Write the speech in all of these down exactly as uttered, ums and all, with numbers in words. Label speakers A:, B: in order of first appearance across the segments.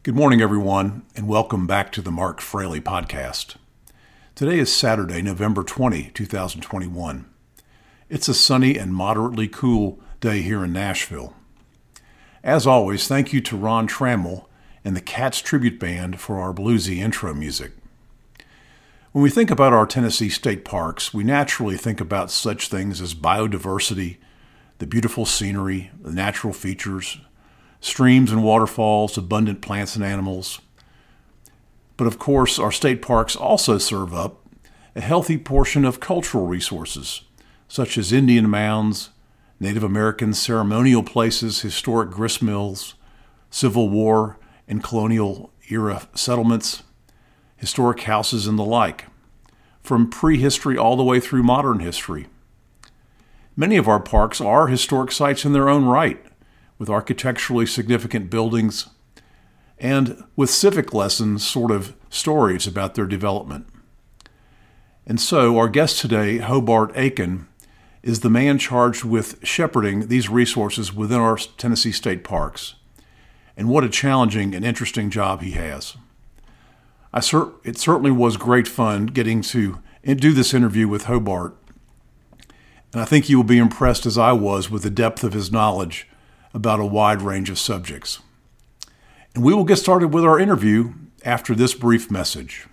A: Good morning, everyone, and welcome back to the Mark Fraley Podcast. Today is Saturday, November twentieth, twenty twenty-one. It's a sunny and moderately cool day here in Nashville. As always, thank you to Ron Trammell and the Cats Tribute Band for our bluesy intro music. When we think about our Tennessee state parks, we naturally think about such things as biodiversity, the beautiful scenery, the natural features, streams and waterfalls, abundant plants and animals. But of course, our state parks also serve up a healthy portion of cultural resources, such as Indian mounds, Native American ceremonial places, historic grist mills, Civil War and colonial era settlements, historic houses, and the like, from prehistory all the way through modern history. Many of our parks are historic sites in their own right, with architecturally significant buildings, and with civic lessons, sort of stories about their development. And so our guest today, Hobart Aiken, is the man charged with shepherding these resources within our Tennessee state parks. And what a challenging and interesting job he has. I cer- it certainly was great fun getting to do this interview with Hobart, and I think you will be impressed as I was with the depth of his knowledge about a wide range of subjects. And we will get started with our interview after this brief message.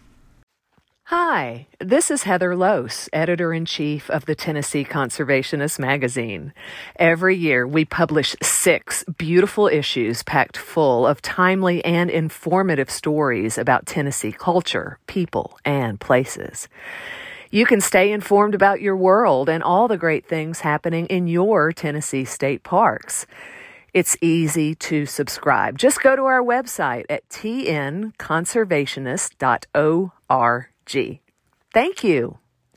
B: Hi, this is Heather Lose, Editor-in-Chief of the Tennessee Conservationist magazine. Every year, we publish six beautiful issues packed full of timely and informative stories about Tennessee culture, people, and places. You can stay informed about your world and all the great things happening in your Tennessee state parks. It's easy to subscribe. Just go to our website at t n conservationist dot org. Thank you.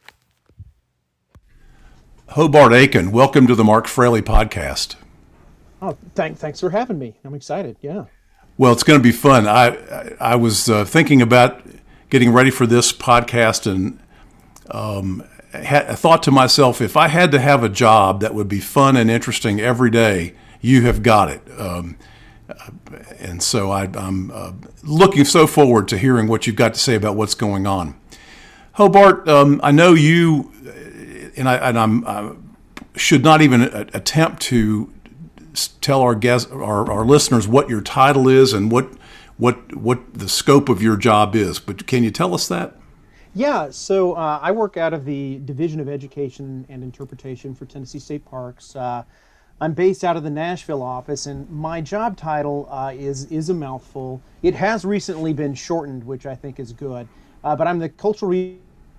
A: Hobart Aiken, welcome to the Mark Fraley Podcast.
C: Oh, thank, thanks for having me. I'm excited. Yeah.
A: Well, it's going to be fun. I I, I was uh, thinking about getting ready for this podcast, and um, ha- I thought to myself, if I had to have a job that would be fun and interesting every day, you have got it. Um, and so I, I'm uh, looking so forward to hearing what you've got to say about what's going on. Hobart, um, I know you, and I and I'm, I should not even attempt to tell our guests, our, our listeners, what your title is and what what what the scope of your job is. But can you tell us that?
C: Yeah. So uh, I work out of the Division of Education and Interpretation for Tennessee State Parks. Uh, I'm based out of the Nashville office, and my job title uh, is is a mouthful. It has recently been shortened, which I think is good. Uh, but I'm the cultural re-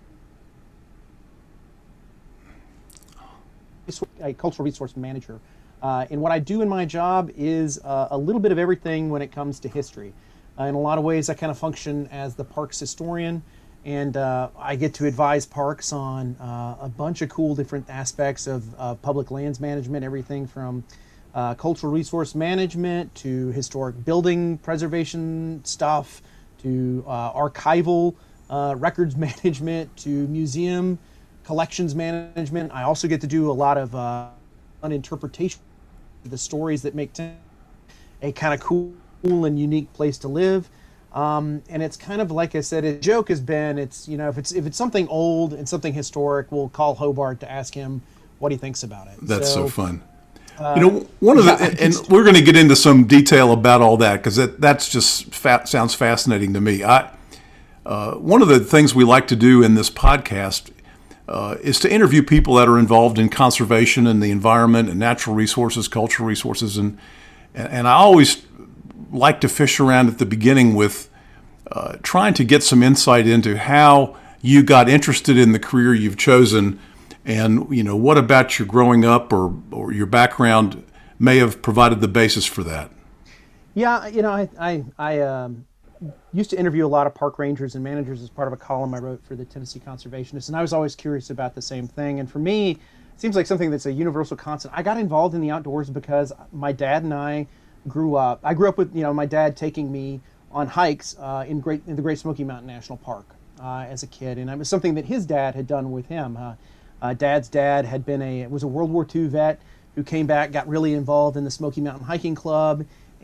C: a cultural resource manager, uh, and what I do in my job is uh, a little bit of everything when it comes to history. Uh, in a lot of ways, I kind of function as the parks historian, and uh, I get to advise parks on uh, a bunch of cool different aspects of uh, public lands management, everything from uh, cultural resource management to historic building preservation stuff to uh, archival uh, records management to museum collections management. I also get to do a lot of uh, an interpretation of the stories that make Tennessee a kind of cool and unique place to live. Um, and it's kind of like I said, a joke has been, it's, you know, if it's if it's something old and something historic, we'll call Hobart to ask him what he thinks about it.
A: That's so, so fun.
C: Uh,
A: you know, one of the,
C: yeah,
A: and we're going to get into some detail about all that because that, that's just fa- sounds fascinating to me. I, uh, one of the things we like to do in this podcast uh, is to interview people that are involved in conservation and the environment and natural resources, cultural resources, and and I always like to fish around at the beginning with uh, trying to get some insight into how you got interested in the career you've chosen, and you know what about your growing up or or your background may have provided the basis for that.
C: Yeah, you know, I I, I um, used to interview a lot of park rangers and managers as part of a column I wrote for the Tennessee Conservationist, and I was always curious about the same thing. And for me, it seems like something that's a universal constant. I got involved in the outdoors because my dad and I grew up. I grew up with, you know, my dad taking me on hikes uh, in Great in the Great Smoky Mountain National Park uh, as a kid, and it was something that his dad had done with him. Uh, uh, Dad's dad had been a was a World War Two vet who came back, got really involved in the Smoky Mountain Hiking Club,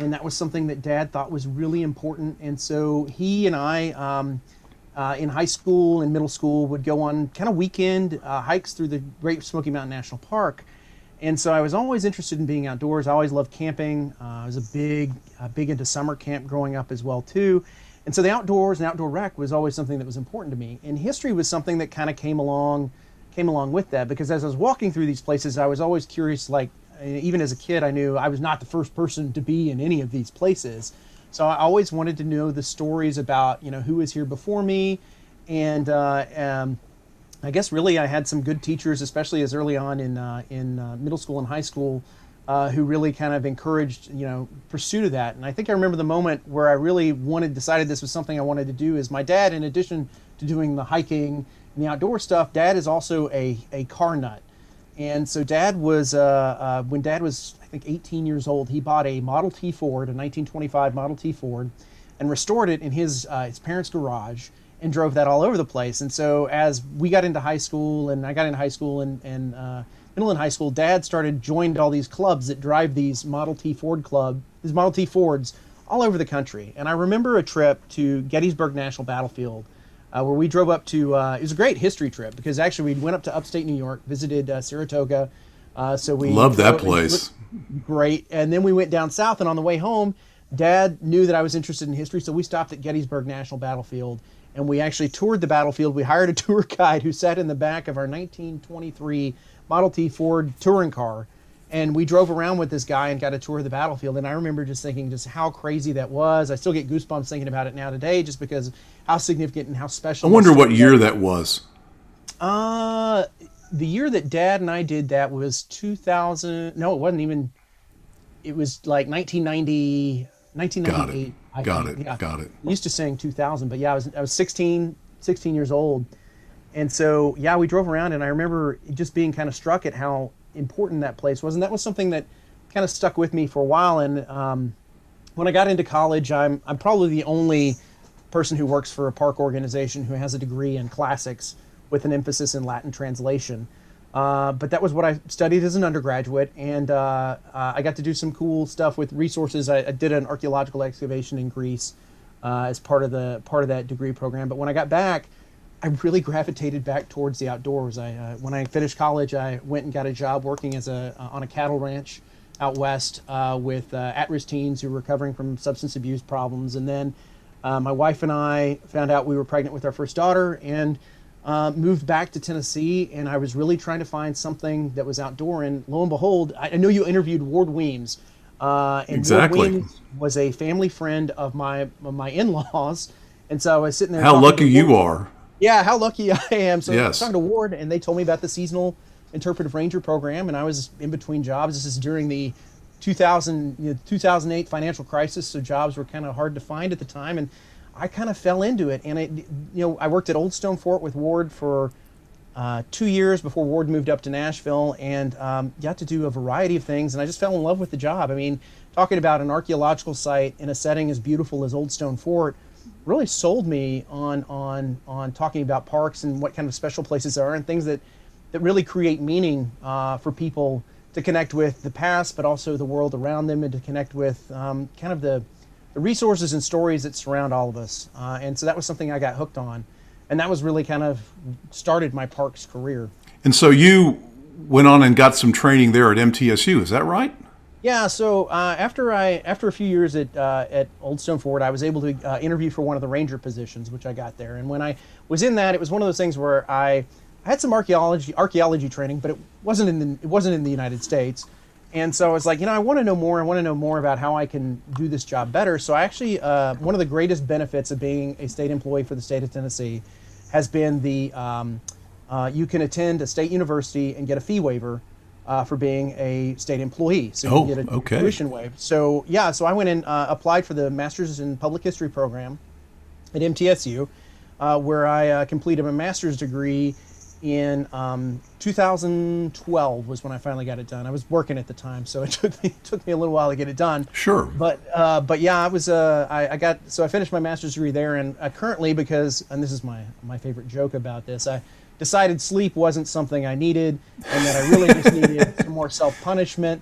C: and that was something that Dad thought was really important. And so he and I, um, uh, in high school and middle school, would go on kind of weekend uh, hikes through the Great Smoky Mountain National Park. And so I was always interested in being outdoors. I always loved camping. Uh, I was a big, uh, big into summer camp growing up as well too. And so the outdoors and outdoor rec was always something that was important to me. And history was something that kind of came along, came along with that, because as I was walking through these places, I was always curious. Like even as a kid, I knew I was not the first person to be in any of these places. So I always wanted to know the stories about, you know, who was here before me, and uh, um, I guess really I had some good teachers, especially as early on in uh, in uh, middle school and high school, uh, who really kind of encouraged, you know, pursuit of that. And I think I remember the moment where I really wanted, decided this was something I wanted to do. Is my dad, in addition to doing the hiking and the outdoor stuff, Dad is also a a car nut. And so Dad was, uh, uh, when Dad was I think eighteen years old, he bought a Model T Ford, a nineteen twenty-five Model T Ford, and restored it in his uh, his parents' garage, and drove that all over the place. And so as we got into high school, and I got into high school and, and uh, middle and high school, Dad started joined all these clubs that drive these Model T Ford club, these Model T Fords all over the country. And I remember a trip to Gettysburg National Battlefield, uh, where we drove up to, uh, it was a great history trip, because actually we went up to upstate New York, visited uh, Saratoga. Uh, so we
A: love that place.
C: Great. And then we went down south, and on the way home, Dad knew that I was interested in history, so we stopped at Gettysburg National Battlefield. And we actually toured the battlefield. We hired a tour guide who sat in the back of our nineteen twenty-three Model T Ford touring car. And we drove around with this guy and got a tour of the battlefield. And I remember just thinking just how crazy that was. I still get goosebumps thinking about it now today, just because how significant and how special.
A: I wonder what year that was.
C: Uh, the year that Dad and I did that was two thousand. No, it wasn't even. It was like nineteen ninety, nineteen ninety-eight.
A: Got it. Got
C: think.
A: it.
C: Yeah.
A: Got it.
C: I'm used to saying two thousand, but yeah, I was I was sixteen, sixteen years old. And so, yeah, we drove around, and I remember just being kind of struck at how important that place was. And that was something that kind of stuck with me for a while. And um, when I got into college, I'm I'm probably the only person who works for a park organization who has a degree in classics with an emphasis in Latin translation. Uh, but that was what I studied as an undergraduate, and uh, uh, I got to do some cool stuff with resources. I, I did an archaeological excavation in Greece uh, as part of the part of that degree program. But when I got back, I really gravitated back towards the outdoors. I, uh, when I finished college, I went and got a job working as a uh, on a cattle ranch out west uh, with uh, at-risk teens who were recovering from substance abuse problems. And then uh, my wife and I found out we were pregnant with our first daughter, and Uh, moved back to Tennessee, and I was really trying to find something that was outdoor. And lo and behold, I, I know you interviewed Ward Weems. Uh, and
A: exactly.
C: Ward Weems was a family friend of my of my in-laws, and so I was sitting there.
A: How lucky you are!
C: Yeah, how lucky I am. So
A: yes.
C: I was talking to Ward, and they told me about the seasonal interpretive ranger program, and I was in between jobs. This is during the two thousand, you know, two thousand eight financial crisis, so jobs were kind of hard to find at the time, and I kind of fell into it. And it, you know, I worked at Old Stone Fort with Ward for uh, two years before Ward moved up to Nashville, and um, got to do a variety of things, and I just fell in love with the job. I mean, talking about an archaeological site in a setting as beautiful as Old Stone Fort really sold me on on on talking about parks and what kind of special places there are, and things that that really create meaning uh, for people to connect with the past, but also the world around them, and to connect with um, kind of the the resources and stories that surround all of us. Uh, and so that was something I got hooked on. And that was really kind of started my parks career.
A: And so you went on and got some training there at M T S U, is that right?
C: Yeah, so uh, after I after a few years at uh, at Old Stone Fort, I was able to uh, interview for one of the ranger positions, which I got there. And when I was in that, it was one of those things where I, I had some archaeology archaeology training, but it wasn't in the, it wasn't in the United States. And so I was like, you know, I want to know more. I want to know more about how I can do this job better. So I actually, uh, one of the greatest benefits of being a state employee for the state of Tennessee has been the, um, uh, you can attend a state university and get a fee waiver uh, for being a state employee. So you
A: oh,
C: can get a
A: okay.
C: tuition waiver. So yeah, so I went and uh, applied for the Master's in Public History program at M T S U, uh, where I uh, completed my master's degree in um, two thousand twelve was when I finally got it done. I was working at the time, so it took me it took me a little while to get it done.
A: Sure.
C: But uh, but yeah, I was uh, I, I got so I finished my master's degree there, and uh, currently, because, and this is my my favorite joke about this, I decided sleep wasn't something I needed, and that I really just needed some more self punishment.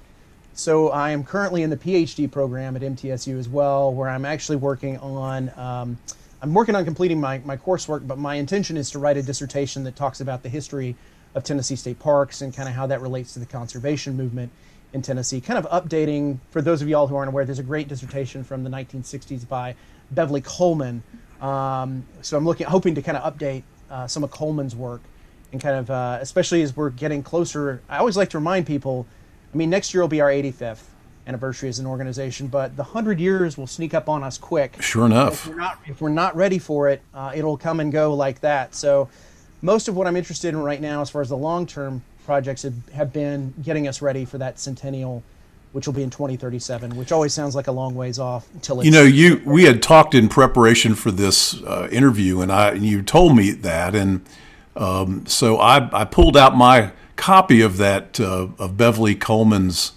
C: So I am currently in the PhD program at M T S U as well, where I'm actually working on, um, I'm working on completing my, my coursework, but my intention is to write a dissertation that talks about the history of Tennessee state parks and kind of how that relates to the conservation movement in Tennessee. Kind of updating, for those of y'all who aren't aware, there's a great dissertation from the nineteen sixties by Beverly Coleman. Um, so I'm looking, hoping to kind of update uh, some of Coleman's work, and kind of, uh, especially as we're getting closer. I always like to remind people, I mean, next year will be our eighty-fifth anniversary as an organization, but the one hundred years will sneak up on us quick.
A: Sure enough.
C: If we're not, if we're not ready for it, uh, it'll come and go like that. So most of what I'm interested in right now, as far as the long-term projects, have, have been getting us ready for that centennial, which will be in twenty thirty-seven, which always sounds like a long ways off until it's...
A: You know, you we had talked in preparation for this uh, interview, and I and you told me that, and um, so I, I pulled out my copy of that, uh, of Beverly Coleman's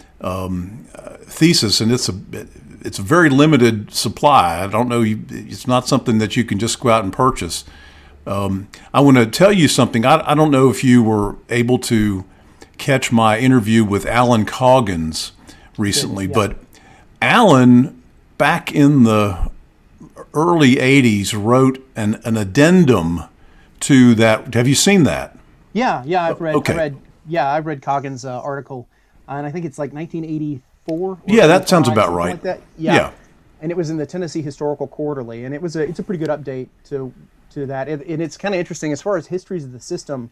A: um, uh, thesis, and it's a it's a very limited supply. I don't know, you, it's not something that you can just go out and purchase. Um, I want to tell you something. I, I don't know if you were able to catch my interview with Alan Coggins recently,
C: yeah.
A: but Alan, back in the early eighties, wrote an, an addendum to that. Have you seen that?
C: Yeah, yeah, I've read,
A: Okay.
C: I read yeah, I read Coggins' uh, article, uh, and I think it's like nineteen eighty-four. Or
A: Yeah, that sounds
C: eighty-five,
A: about
C: something
A: right.
C: Like that. Yeah.
A: Yeah.
C: And it was in the Tennessee Historical Quarterly, and it was a it's a pretty good update to to that. It, and it's kind of interesting as far as histories of the system.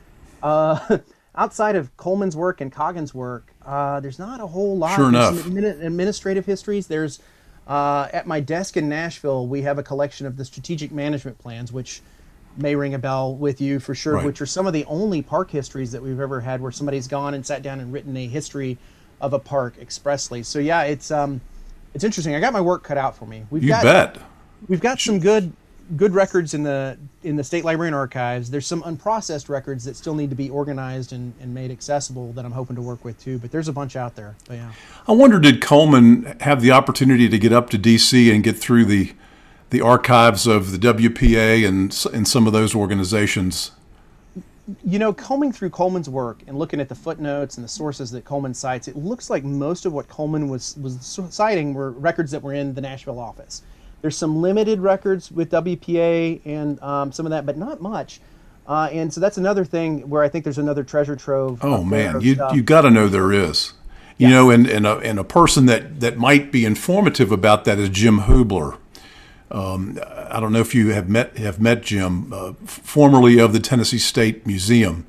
C: Uh, outside of Coleman's work and Coggins' work, uh, there's not a whole lot.
A: Sure
C: There's
A: enough.
C: some admin- administrative histories. There's uh, at my desk in Nashville, we have a collection of the strategic management plans, which may ring a bell with you for sure,
A: Right.
C: which are some of the only park histories that we've ever had where somebody's gone and sat down and written a history of a park expressly. So yeah, it's um, it's interesting. I got my work cut out for me. We've
A: You
C: got,
A: bet.
C: We've got some good good records in the in the State Library and Archives. There's some unprocessed records that still need to be organized and, and made accessible that I'm hoping to work with too. But there's a bunch out there. But yeah.
A: I wonder, did Coleman have the opportunity to get up to D C and get through the the archives of the W P A and and some of those organizations?
C: You know, combing through Coleman's work and looking at the footnotes and the sources that Coleman cites, it looks like most of what Coleman was was citing were records that were in the Nashville office. There's some limited records with W P A and um, some of that, but not much. Uh, and so that's another thing where I think there's another treasure trove.
A: Oh
C: up there
A: man,
C: of
A: you
C: stuff.
A: you got to know there is. You
C: Yeah.
A: know, and and a, and a person that that might be informative about that is Jim Hubler. Um, I don't know if you have met have met Jim, uh, formerly of the Tennessee State Museum,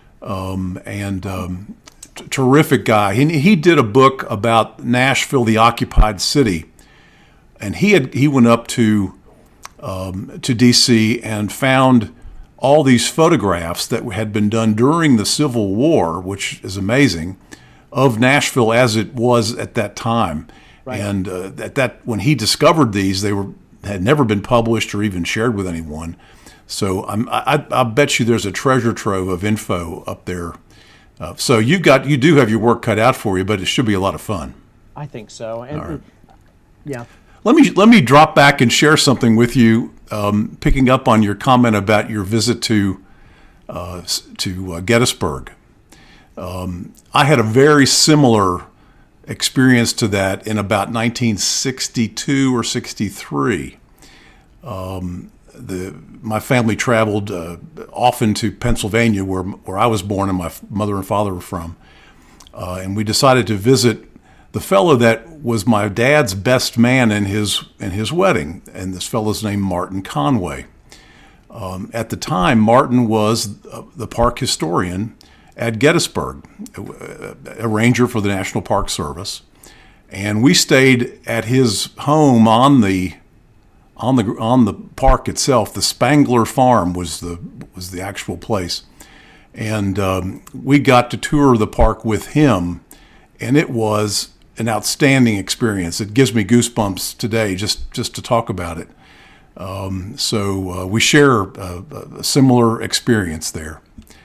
A: um, and um, t- terrific guy. He he did a book about Nashville, the occupied city, and he had he went up to um, to D C and found all these photographs that had been done during the Civil War, which is amazing, of Nashville as it was at that time.
C: Right.
A: And uh, at that when he discovered these, they were had never been published or even shared with anyone. So I'm, I, I bet you there's a treasure trove of info up there. Uh, so you got you do have your work cut out for you, but it should be a lot of fun.
C: I think so. And
A: right.
C: yeah.
A: Let me let me drop back and share something with you, um, picking up on your comment about your visit to uh, s- to uh, Gettysburg. Um, I had a very similar experience to that in about nineteen sixty-two or sixty-three. Um, the my family traveled uh, often to Pennsylvania, where where I was born and my f- mother and father were from, uh, and we decided to visit the fellow that was my dad's best man in his in his wedding, and this fellow's named Martin Conway. Um, at the time, Martin was uh, the park historian at Gettysburg, a, a ranger for the National Park Service, and we stayed at his home on the on the on the park itself. The Spangler Farm was the was the actual place, and um, we got to tour the park with him, and it was an outstanding experience. It gives me goosebumps today just just to talk about it. Um, so uh, we share a, a similar experience there.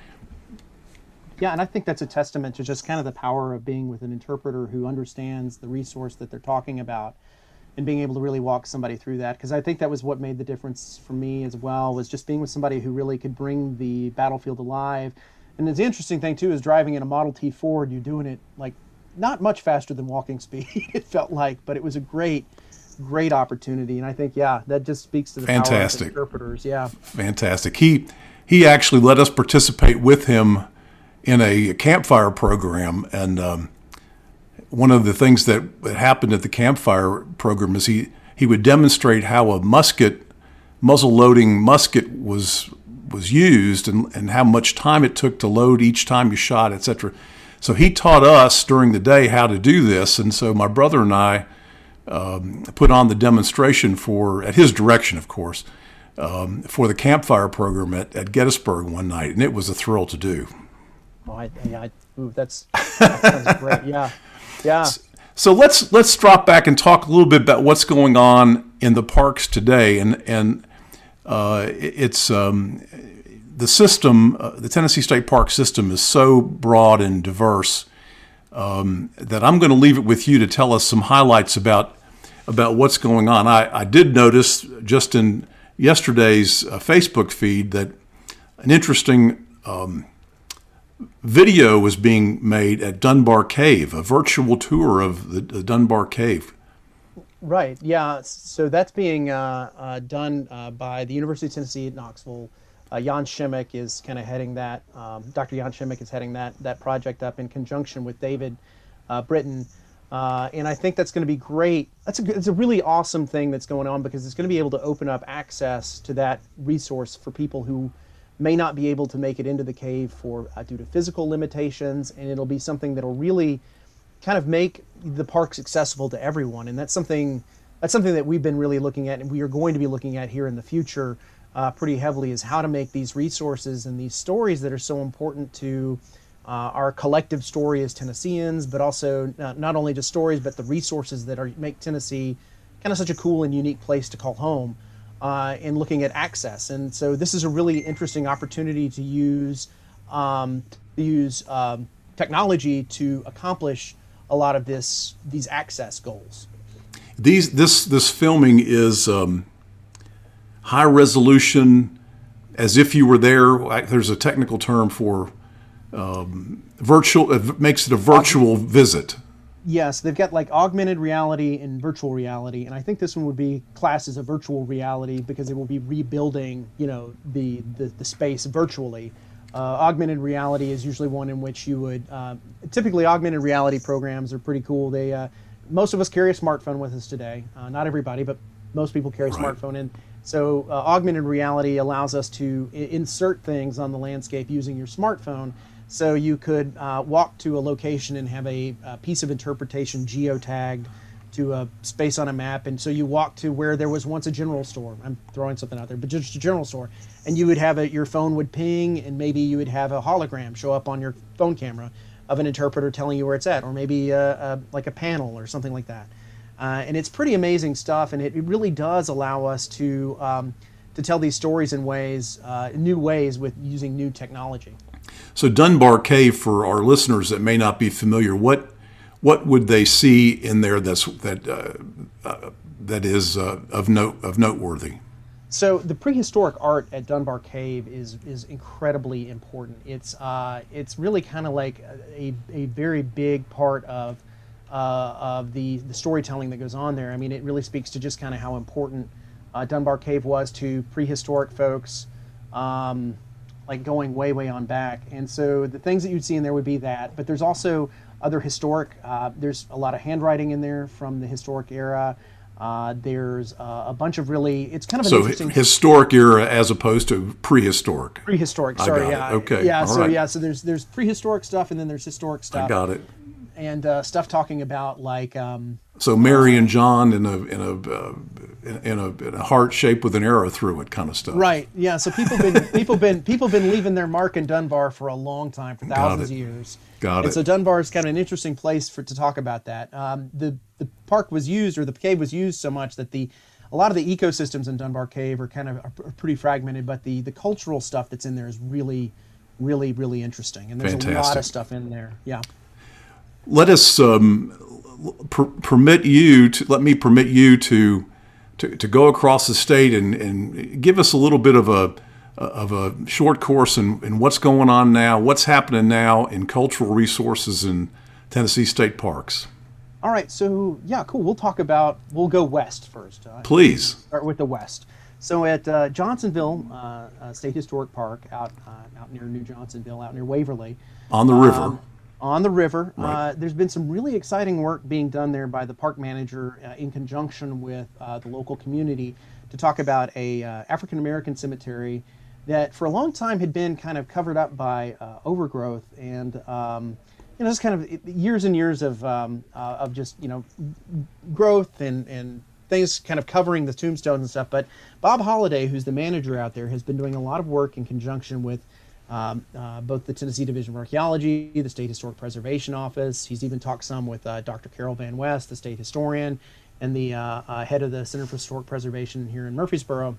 C: Yeah, and I think that's a testament to just kind of the power of being with an interpreter who understands the resource that they're talking about and being able to really walk somebody through that. Because I think that was what made the difference for me as well, was just being with somebody who really could bring the battlefield alive. And the interesting thing, too, is driving in a Model T Ford, you're doing it like not much faster than walking speed, it felt like, but it was a great, great opportunity. And I think, yeah, that just speaks to the
A: Fantastic.
C: power of interpreters. Yeah.
A: Fantastic. He he actually let us participate with him in a campfire program, and um, one of the things that happened at the campfire program is he, he would demonstrate how a musket, muzzle-loading musket was was used, and, and how much time it took to load each time you shot, et cetera. So he taught us during the day how to do this, and so my brother and I um, put on the demonstration for, at his direction, of course, um, for the campfire program at, at Gettysburg one night, and it was a thrill to do.
C: Oh, I, yeah, I, ooh, that's that sounds great. Yeah, yeah.
A: So let's let's drop back and talk a little bit about what's going on in the parks today, and and uh, it's um, the system, uh, the Tennessee State Park system is so broad and diverse um, that I'm going to leave it with you to tell us some highlights about about what's going on. I, I did notice just in yesterday's uh, Facebook feed that an interesting um, video was being made at Dunbar Cave, a virtual tour of the, the Dunbar Cave.
C: Right, yeah. So that's being uh, uh, done uh, by the University of Tennessee at Knoxville. Uh, Jan Shimmick is kind of heading that. Um, Doctor Jan Shimmick is heading that that project up in conjunction with David uh, Britton. Uh, and I think that's going to be great. That's a, it's a really awesome thing that's going on, because it's going to be able to open up access to that resource for people who may not be able to make it into the cave for uh, due to physical limitations, and it'll be something that'll really kind of make the parks accessible to everyone. And that's something that's something that we've been really looking at, and we are going to be looking at here in the future uh, pretty heavily, is how to make these resources and these stories that are so important to uh, our collective story as Tennesseans, but also uh, not only just stories, but the resources that are make Tennessee kind of such a cool and unique place to call home. Uh, in looking at access. And so this is a really interesting opportunity to use um, to use um, technology to accomplish a lot of this these access goals.
A: These this this filming is um, high resolution, as if you were there. There's a technical term for um, virtual. It makes it a virtual visit.
C: Yes, they've got like augmented reality and virtual reality, and I think this one would be classed as a virtual reality because it will be rebuilding, you know, the the, the space virtually. Uh, augmented reality is usually one in which you would uh, typically augmented reality programs are pretty cool. They uh, most of us carry a smartphone with us today. Uh, not everybody, but most people carry a
A: Right.
C: smartphone, and so uh, augmented reality allows us to I- insert things on the landscape using your smartphone. So you could uh, walk to a location and have a, a piece of interpretation geotagged to a space on a map. And so you walk to where there was once a general store. I'm throwing something out there, but just a general store. And you would have a, your phone would ping, and maybe you would have a hologram show up on your phone camera of an interpreter telling you where it's at, or maybe a, a, like a panel or something like that. Uh, and it's pretty amazing stuff, and it, it really does allow us to um, to tell these stories in ways, uh, new ways with using new technology.
A: So Dunbar Cave, for our listeners that may not be familiar, what what would they see in there that's that uh, uh, that is uh, of note of noteworthy?
C: So the prehistoric art at Dunbar Cave is is incredibly important. It's uh, it's really kind of like a, a very big part of uh, of the the storytelling that goes on there. I mean, it really speaks to just kind of how important uh, Dunbar Cave was to prehistoric folks. Um, like going way, way on back. And so the things that you'd see in there would be that, but there's also other historic, uh, there's a lot of handwriting in there from the historic era. Uh, there's uh, a bunch of really, it's kind of an
A: So
C: interesting...
A: historic era as opposed to prehistoric.
C: Prehistoric,
A: I
C: sorry,
A: got it.
C: yeah.
A: Okay,
C: Yeah,
A: all
C: so
A: right.
C: yeah, so there's there's prehistoric stuff and then there's historic stuff.
A: I got it.
C: And uh, stuff talking about like... Um,
A: So Mary and John in a in a uh, in a, in a heart shaped with an arrow through it, kind of stuff.
C: Right. Yeah. So people been people been people been leaving their mark in Dunbar for a long time, for thousands of
A: it.
C: years.
A: Got
C: and
A: it.
C: so Dunbar is kind of an interesting place for to talk about that. Um, the the park was used, or the cave was used so much that the a lot of the ecosystems in Dunbar Cave are kind of are, are pretty fragmented, but the the cultural stuff that's in there is really, really, really interesting. And there's a lot
A: Fantastic.
C: of stuff in there. Yeah.
A: Let us um, per- permit you to let me permit you to to, to go across the state and, and give us a little bit of a of a short course in, in what's going on now, what's happening now in cultural resources in Tennessee State Parks.
C: All right, so yeah, cool. We'll talk about, we'll go west first. Uh,
A: Please.
C: Start with the west. So at uh, Johnsonville uh, uh, State Historic Park, out uh, out near New Johnsonville, out near Waverly.
A: On the river.
C: Um, on the river.
A: Right.
C: Uh, there's been some really exciting work being done there by the park manager uh, in conjunction with uh, the local community to talk about a uh, African American cemetery that for a long time had been kind of covered up by uh, overgrowth and um, you know, just kind of years and years of um, uh, of just you know growth and and things kind of covering the tombstones and stuff. But Bob Holliday, who's the manager out there, has been doing a lot of work in conjunction with um, uh, both the Tennessee Division of Archaeology, the State Historic Preservation Office. He's even talked some with uh, Doctor Carol Van West, the state historian, and the uh, uh, head of the Center for Historic Preservation here in Murfreesboro.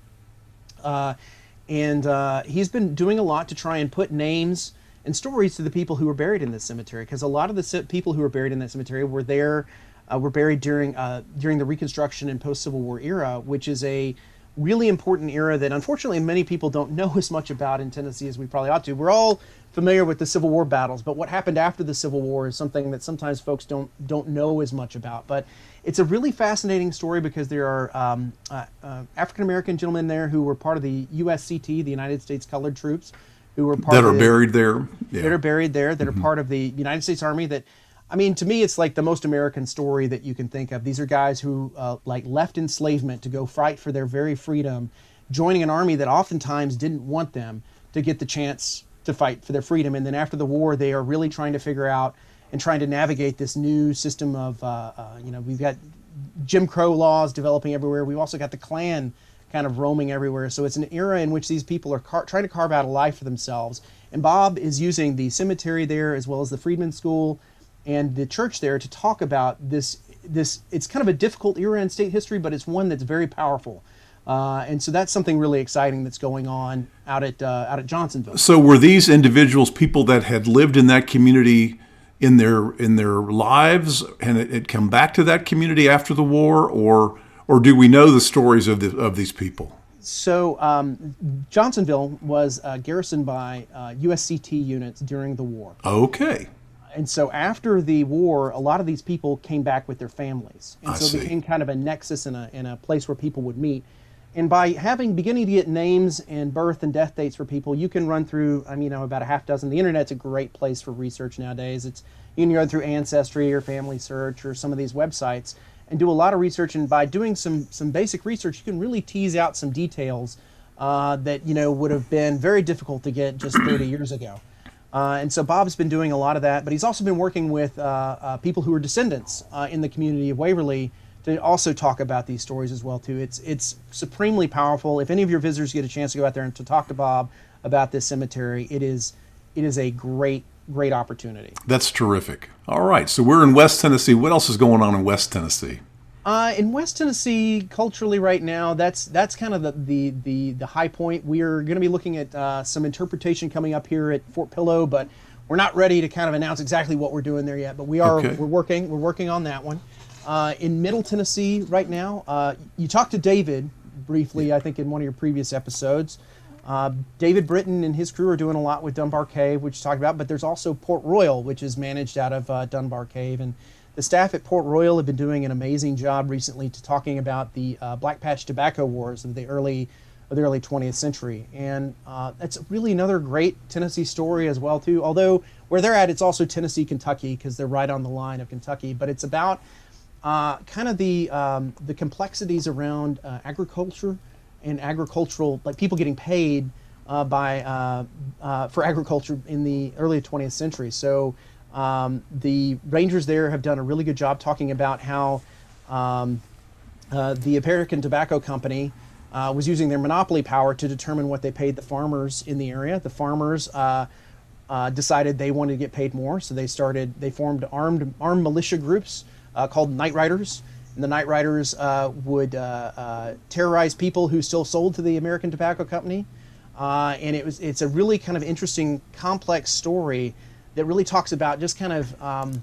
C: Uh, and uh, he's been doing a lot to try and put names and stories to the people who were buried in this cemetery, because a lot of the c- people who were buried in that cemetery were there, uh, were buried during uh, during the Reconstruction and post-Civil War era, which is a really important era that unfortunately many people don't know as much about in Tennessee as we probably ought to. We're all familiar with the Civil War battles, but what happened after the Civil War is something that sometimes folks don't don't know as much about. But it's a really fascinating story because there are um, uh, uh, African American gentlemen there who were part of the U S C T, the United States Colored Troops, who were part
A: that
C: of
A: are
C: the,
A: buried there. Yeah.
C: that are buried there, that mm-hmm. are part of the United States Army. That, I mean, to me, it's like the most American story that you can think of. These are guys who uh, like left enslavement to go fight for their very freedom, joining an army that oftentimes didn't want them to get the chance to fight for their freedom. And then after the war, they are really trying to figure out and trying to navigate this new system of, uh, uh, you know, we've got Jim Crow laws developing everywhere. We've also got the Klan kind of roaming everywhere. So it's an era in which these people are car- trying to carve out a life for themselves. And Bob is using the cemetery there as well as the Freedman School and the church there to talk about this. This it's kind of a difficult era in state history, but it's one that's very powerful. Uh, and so that's something really exciting that's going on out at uh, out at Johnsonville.
A: So were these individuals people that had lived in that community in their in their lives, and it, it come back to that community after the war, or or do we know the stories of the, of these people?
C: So um, Johnsonville was uh, garrisoned by uh, U S C T units during the war.
A: Okay.
C: And so after the war, a lot of these people came back with their families, and
A: I
C: so
A: see.
C: it became kind of a nexus and a in a place where people would meet. And by having beginning to get names and birth and death dates for people, you can run through, I mean, you know, about a half dozen. The internet's a great place for research nowadays. It's you can go through Ancestry or Family Search or some of these websites and do a lot of research. And by doing some some basic research, you can really tease out some details uh, that you know would have been very difficult to get just thirty years ago. Uh, and so Bob's been doing a lot of that, but he's also been working with uh, uh, people who are descendants uh, in the community of Waverly to also talk about these stories as well too. It's it's supremely powerful. If any of your visitors get a chance to go out there and to talk to Bob about this cemetery, it is it is a great great opportunity.
A: That's terrific. All right, so we're in West Tennessee. What else is going on in West Tennessee?
C: Uh, in West Tennessee, culturally right now, that's that's kind of the the the, the high point. We're going to be looking at uh, some interpretation coming up here at Fort Pillow, but we're not ready to kind of announce exactly what we're doing there yet. But we are
A: Okay.
C: we're working we're working on that one. Uh, in Middle Tennessee right now, uh, you talked to David briefly, I think, in one of your previous episodes. Uh, David Britton and his crew are doing a lot with Dunbar Cave, which you talked about, but there's also Port Royal, which is managed out of uh, Dunbar Cave. And the staff at Port Royal have been doing an amazing job recently to talking about the uh, Black Patch Tobacco Wars of the early of the early twentieth century. And uh, that's really another great Tennessee story as well, too. Although where they're at, it's also Tennessee, Kentucky, because they're right on the line of Kentucky. But it's about uh, kind of the um, the complexities around uh, agriculture and agricultural, like people getting paid uh, by uh, uh, for agriculture in the early twentieth century. So um, the rangers there have done a really good job talking about how um, uh, the American Tobacco Company uh, was using their monopoly power to determine what they paid the farmers in the area. The farmers uh, uh, decided they wanted to get paid more, so they started. They formed armed armed militia groups uh, called Night Riders. And the Night Riders uh, would uh, uh, terrorize people who still sold to the American Tobacco Company, uh, and it was it's a really kind of interesting, complex story that really talks about just kind of um,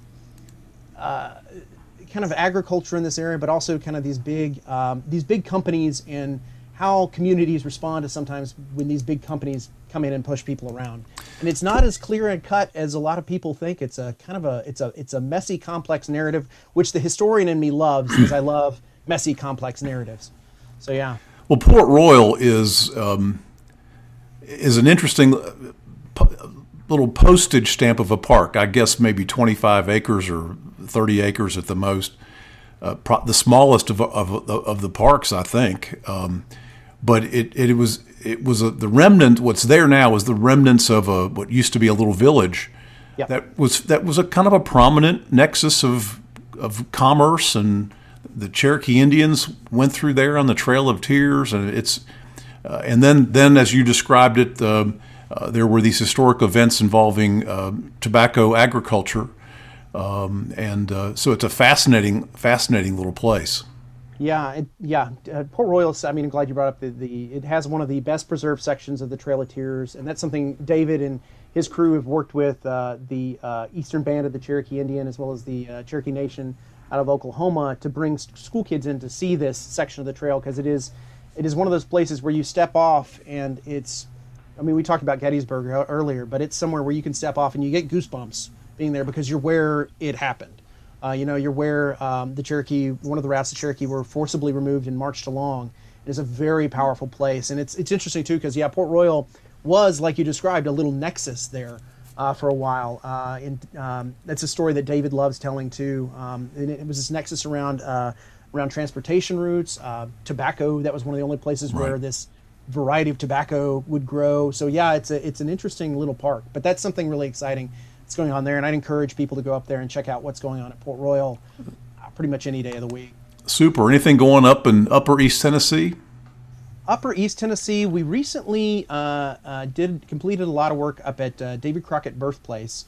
C: uh, kind of agriculture in this area, but also kind of these big um, these big companies and how communities respond to sometimes when these big companies come in and push people around. And it's not as clear and cut as a lot of people think. It's a kind of a it's a it's a messy, complex narrative, which the historian in me loves, because I love messy, complex narratives. So yeah.
A: Well, Port Royal is um, is an interesting little postage stamp of a park. I guess maybe twenty-five acres or thirty acres at the most. Uh, pro- the smallest of, of of the parks, I think. Um, but it, it was it was a, the remnant. What's there now is the remnants of a what used to be a little village.
C: Yep.
A: That was that was a kind of a prominent nexus of of commerce, and the Cherokee Indians went through there on the Trail of Tears, and it's uh, and then then as you described it, uh, uh, there were these historic events involving uh, tobacco agriculture. Um, and uh, so it's a fascinating, fascinating little place.
C: Yeah, it, yeah. Uh, Port Royal. I mean, I'm glad you brought up the, the. It has one of the best preserved sections of the Trail of Tears, and that's something David and his crew have worked with uh, the uh, Eastern Band of the Cherokee Indian, as well as the uh, Cherokee Nation out of Oklahoma, to bring school kids in to see this section of the trail, because it is, it is one of those places where you step off and it's. I mean, we talked about Gettysburg earlier, but it's somewhere where you can step off and you get goosebumps being there, because you're where it happened. Uh, you know, you're where um, the Cherokee, one of the routes the Cherokee were forcibly removed and marched along. It is a very powerful place. And it's it's interesting, too, because, yeah, Port Royal was, like you described, a little nexus there uh, for a while. Uh, and um, that's a story that David loves telling, too. Um, and it, it was this nexus around, uh, around transportation routes, uh, tobacco. That was one of the only places
A: Right.
C: where this variety of tobacco would grow. So, yeah, it's a, it's an interesting little park. But that's something really exciting that's going on there, and I'd encourage people to go up there and check out what's going on at Port Royal uh, pretty much any day of the week.
A: Super. Anything going up in Upper East Tennessee?
C: Upper East Tennessee, we recently uh, uh, did completed a lot of work up at uh, David Crockett Birthplace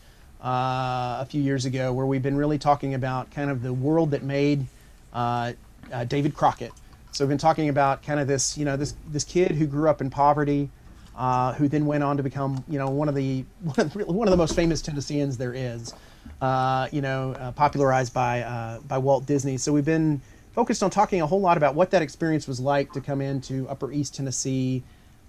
C: uh, a few years ago, where we've been really talking about kind of the world that made uh, uh, David Crockett. So we've been talking about kind of this, you know, this this kid who grew up in poverty, Uh, who then went on to become, you know, one of the one of, one of the most famous Tennesseans there is, uh, you know, uh, popularized by uh, by Walt Disney. So we've been focused on talking a whole lot about what that experience was like to come into Upper East Tennessee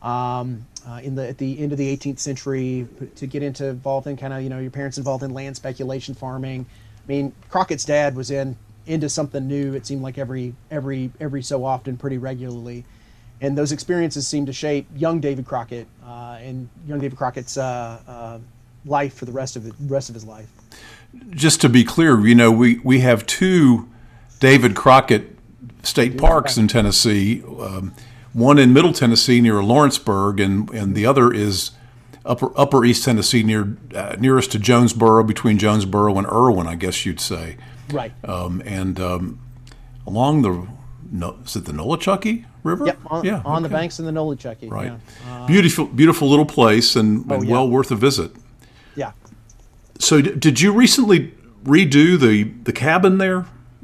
C: um, uh, in the at the end of the eighteenth century, to get into involved in kind of, you know, your parents involved in land speculation, farming. I mean, Crockett's dad was in into something new. It seemed like every every every so often, pretty regularly. And those experiences seem to shape young David Crockett uh, and young David Crockett's uh, uh, life for the rest of the rest of his life.
A: Just to be clear, you know, we, we have two David Crockett state parks in Tennessee. Um, one in Middle Tennessee near Lawrenceburg, and, and the other is upper Upper East Tennessee near uh, nearest to Jonesboro, between Jonesboro and Irwin, I guess you'd say.
C: Right.
A: Um, and um, along the no, is it the Nolichucky River?
C: Yep. On,
A: yeah,
C: on the
A: okay.
C: banks in the Nolichucky.
A: Right.
C: Yeah. Uh,
A: beautiful, beautiful little place, and,
C: oh,
A: and
C: yeah.
A: well worth a visit.
C: Yeah.
A: So, d- did you recently redo the the cabin there?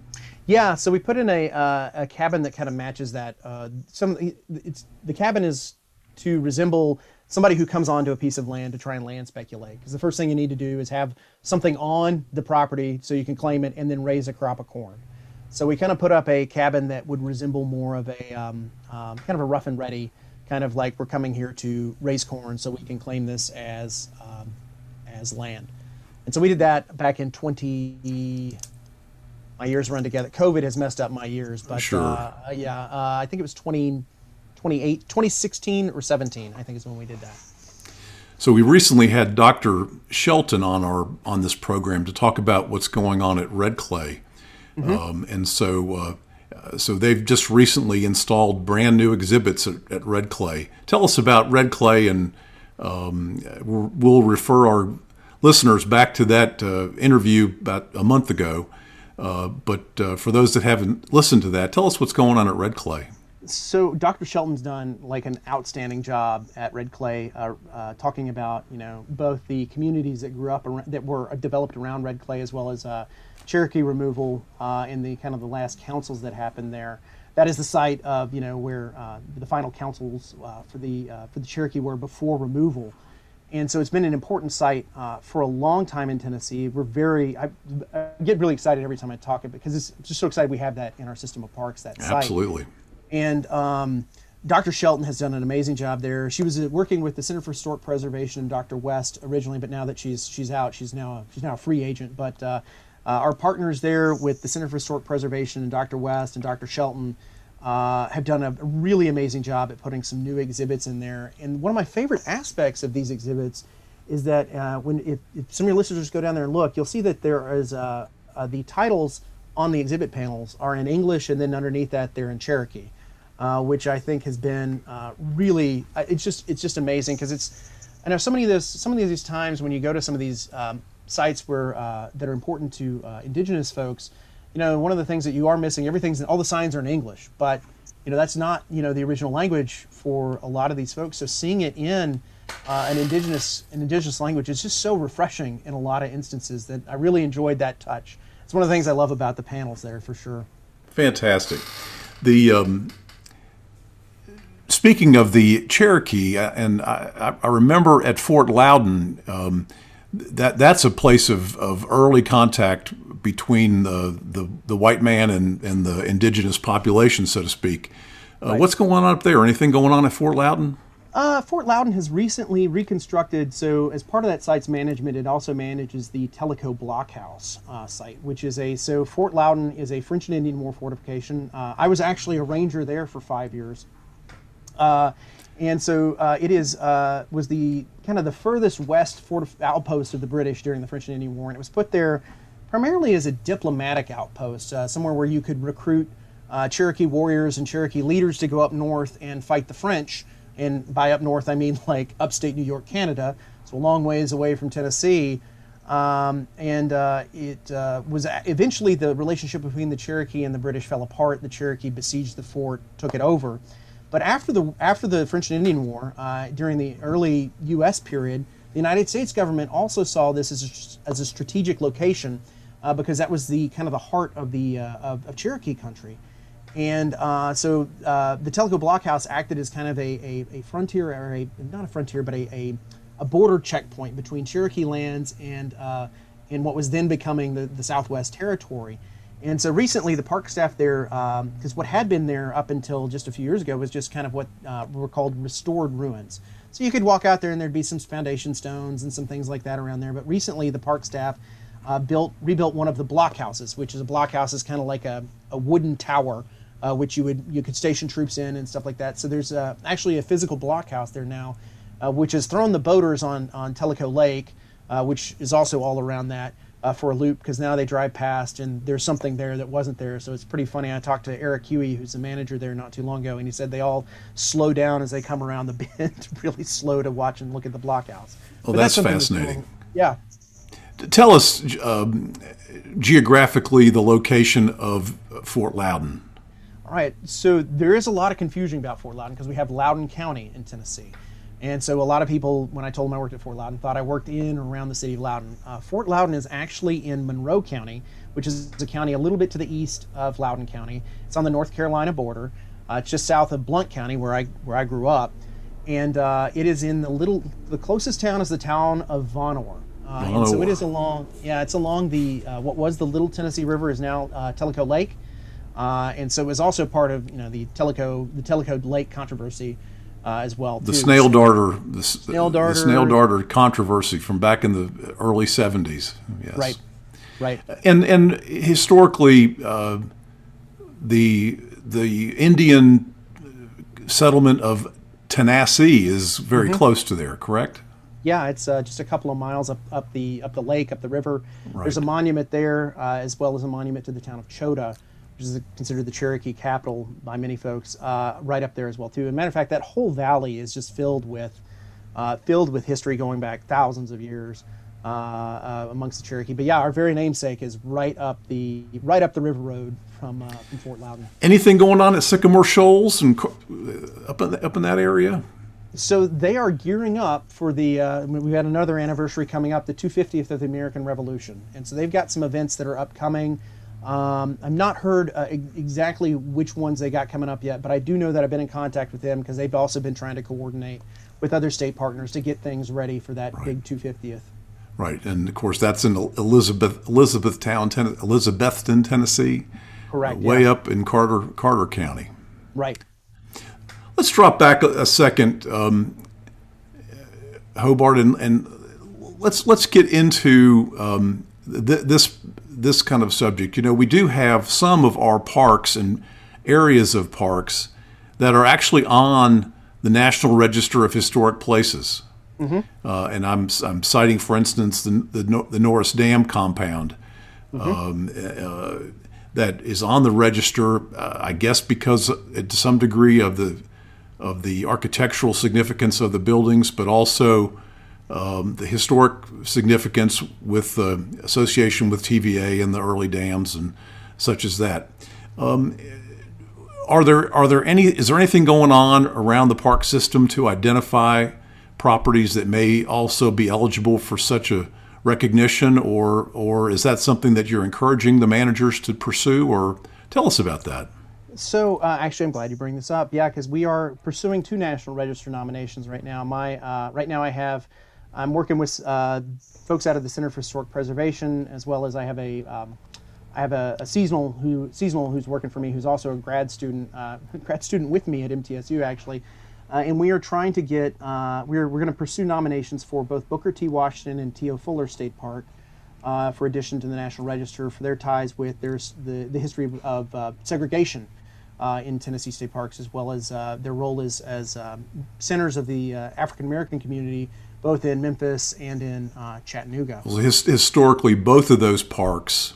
C: Yeah. So we put in a uh, a cabin that kind of matches that. Uh, some it's the cabin is to resemble somebody who comes onto a piece of land to try and land speculate. Because the first thing you need to do is have something on the property so you can claim it and then raise a crop of corn. So we kind of put up a cabin that would resemble more of a um, um, kind of a rough and ready, kind of like we're coming here to raise corn so we can claim this as um, as land. And so we did that back in twenty. My years run together. COVID has messed up my years, but
A: Sure.
C: uh, yeah, uh, I think it was twenty, twenty-eight, twenty sixteen or seventeen. I think is when we did that.
A: So we recently had Doctor Shelton on our on this program to talk about what's going on at Red Clay. Mm-hmm. Um, and so, uh, so they've just recently installed brand new exhibits at, at Red Clay. Tell us about Red Clay, and um, we'll refer our listeners back to that uh, interview about a month ago. Uh, but uh, for those that haven't listened to that, tell us what's going on at Red Clay.
C: So Doctor Shelton's done like an outstanding job at Red Clay, uh, uh, talking about, you know, both the communities that grew up around, that were developed around Red Clay, as well as uh, Cherokee removal uh, in the kind of the last councils that happened there. That is the site of, you know, where uh, the final councils uh, for the uh, for the Cherokee were before removal. And so it's been an important site uh, for a long time in Tennessee. We're very, I, I get really excited every time I talk it, because it's just so excited we have that in our system of parks, that site.
A: Absolutely.
C: And um, Doctor Shelton has done an amazing job there. She was uh, working with the Center for Historic Preservation and Doctor West originally, but now that she's she's out, she's now a, she's now a free agent. But uh, uh, our partners there with the Center for Historic Preservation and Doctor West and Doctor Shelton uh, have done a really amazing job at putting some new exhibits in there. And one of my favorite aspects of these exhibits is that uh, when if, if some of your listeners go down there and look, you'll see that there is uh, uh, the titles on the exhibit panels are in English, and then underneath that they're in Cherokee, uh, which I think has been uh, really it's just it's just amazing because it's I know so many of this some of these times when you go to some of these um, sites where uh, that are important to uh, indigenous folks, you know, one of the things that you are missing, everything's all the signs are in English, but you know that's not you know the original language for a lot of these folks. So seeing it in Uh, an indigenous an indigenous language is just so refreshing in a lot of instances that I really enjoyed that touch. It's one of the things I love about the panels there for sure.
A: Fantastic. The um, speaking of the Cherokee, and I, I remember at Fort Loudon, um, that that's a place of, of early contact between the, the, the white man and, and the indigenous population, so to speak. Uh,
C: Right.
A: What's going on up there? Anything going on at Fort Loudon?
C: Uh, Fort Loudon has recently reconstructed, so as part of that site's management, it also manages the Tellico Blockhouse uh, site, which is a, so Fort Loudon is a French and Indian War fortification. Uh, I was actually a ranger there for five years. Uh, and so uh, it is, uh, was the kind of the furthest west fortif- outpost of the British during the French and Indian War, and it was put there primarily as a diplomatic outpost, uh, somewhere where you could recruit uh, Cherokee warriors and Cherokee leaders to go up north and fight the French. And by up north, I mean like upstate New York, Canada, so a long ways away from Tennessee. Um, and uh, it uh, was eventually the relationship between the Cherokee and the British fell apart. The Cherokee besieged the fort, took it over. But after the after the French and Indian War, uh, during the early U S period, the United States government also saw this as a, as a strategic location uh, because that was the kind of the heart of the uh, of, of Cherokee country. And uh, so uh, the Tellico Blockhouse acted as kind of a, a, a frontier, or a, not a frontier, but a, a, a border checkpoint between Cherokee lands and uh, and what was then becoming the, the Southwest Territory. And so recently the park staff there, because um, what had been there up until just a few years ago was just kind of what uh, were called restored ruins. So you could walk out there and there'd be some foundation stones and some things like that around there. But recently the park staff uh, built rebuilt one of the blockhouses, which is a blockhouse is kind of like a, a wooden tower, Uh, which you would you could station troops in and stuff like that. So there's uh, actually a physical blockhouse there now, uh, which has thrown the boaters on on Tellico Lake, uh, which is also all around that uh, for a loop because now they drive past and there's something there that wasn't there. So it's pretty funny. I talked to Eric Huey, who's the manager there not too long ago, and he said they all slow down as they come around the bend, really slow to watch and look at the blockhouse.
A: Oh,
C: But
A: that's
C: something
A: fascinating.
C: Yeah.
A: Tell us um, geographically the location of Fort Loudon.
C: All right, so there is a lot of confusion about Fort Loudon because we have Loudoun County in Tennessee. And so a lot of people, when I told them I worked at Fort Loudon, thought I worked in or around the city of Loudoun. Uh, Fort Loudon is actually in Monroe County, which is a county a little bit to the east of Loudoun County. It's on the North Carolina border. Uh, it's just south of Blount County, where I where I grew up. And uh, it is in the little, the closest town is the town of Vonore. Uh, and so it is along, yeah, it's along the, uh, what was the Little Tennessee River is now uh, Tellico Lake. Uh, and so it was also part of you know the Tellico the Tellico Lake controversy uh, as well.
A: The
C: too.
A: snail darter, the
C: Snail
A: the
C: darter.
A: snail darter controversy from back in the early seventies. Yes.
C: Right, right.
A: And and historically, uh, the the Indian settlement of Tennessee is very
C: Mm-hmm.
A: close to there. Correct?
C: Yeah, it's uh, just a couple of miles up, up the up the lake, up the river.
A: Right.
C: There's a monument there, uh, as well as a monument to the town of Chota, which is considered the Cherokee capital by many folks, uh, right up there as well too. As a matter of fact, that whole valley is just filled with uh, filled with history going back thousands of years uh, uh, amongst the Cherokee. But yeah, our very namesake is right up the right up the river road from uh, from Fort Loudon.
A: Anything going on at Sycamore Shoals and co- up in up in that area?
C: So they are gearing up for the, uh, we've had another anniversary coming up, the two hundred fiftieth of the American Revolution. And so they've got some events that are upcoming. Um, I've not heard uh, e- exactly which ones they got coming up yet, but I do know that I've been in contact with them because they've also been trying to coordinate with other state partners to get things ready for that
A: Right.
C: big two hundred fiftieth.
A: Right, and of course that's in Elizabeth Elizabethtown, Ten- Elizabethton, Tennessee.
C: Correct.
A: Uh, way
C: yeah.
A: up in Carter Carter County.
C: Right.
A: let's drop back a, a second, um, Hobart, and, and let's let's get into um, th- this this kind of subject. You know, we do have some of our parks and areas of parks that are actually on the National Register of Historic Places. Mm-hmm. Uh, and I'm I'm citing, for instance, the the, the Norris Dam compound. Mm-hmm. um, uh, that is on the register, uh, I guess because uh, to some degree of the of the architectural significance of the buildings, but also um, the historic significance with the uh, association with T V A and the early dams and such as that. Um, are there are there any is there anything going on around the park system to identify properties that may also be eligible for such a recognition, or or is that something that you're encouraging the managers to pursue? Or tell us about that.
C: So uh, actually, I'm glad you bring this up. Yeah, because we are pursuing two National Register nominations right now. My uh, right now I have I'm working with uh, folks out of the Center for Historic Preservation, as well as I have a um, I have a, a seasonal who seasonal who's working for me, who's also a grad student uh, grad student with me at M T S U actually. Uh, and we are trying to get, uh, we're, we're going to pursue nominations for both Booker T. Washington and T O. Fuller State Park uh, for addition to the National Register for their ties with their, the, the history of, of uh, segregation uh, in Tennessee state parks, as well as uh, their role as, as um, centers of the uh, African American community, both in Memphis and in uh, Chattanooga.
A: Well, his, historically, both of those parks